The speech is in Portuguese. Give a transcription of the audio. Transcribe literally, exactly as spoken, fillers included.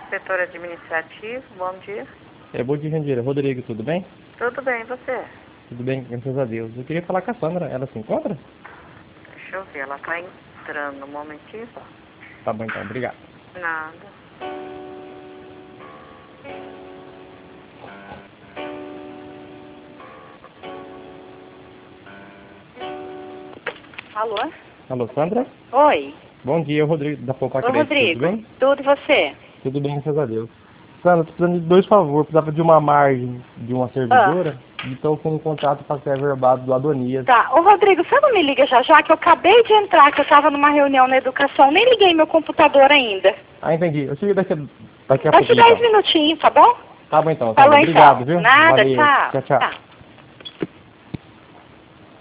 Setor administrativo, bom dia. É, bom dia, Jandira. Rodrigo, tudo bem? Tudo bem, e você? Tudo bem, graças a Deus. Eu queria falar com a Sandra. Ela se encontra? Deixa eu ver, ela tá entrando, um momentinho só. Tá bom, então. Obrigado. Nada. Alô? Alô, Sandra? Oi. Bom dia, Rodrigo da Poupa Oi, Crédito. Rodrigo. Tudo bem? Tudo, e você? Tudo bem, graças a Deus. Sandra, tô precisando de dois favores. Precisava de uma margem de uma servidora e estou com um contrato para ser averbado do Adonias. Tá. Ô, Rodrigo, você não me liga já já, que eu acabei de entrar, que eu tava numa reunião na educação, nem liguei meu computador ainda. Ah, entendi. Eu cheguei daqui, daqui a Daqui pouquinho. dez então. minutinhos, tá bom? Tá bom, então. Falou, Sandra. Obrigado, então. viu? Nada, Valeu. tchau. Tchau, tchau. Tá.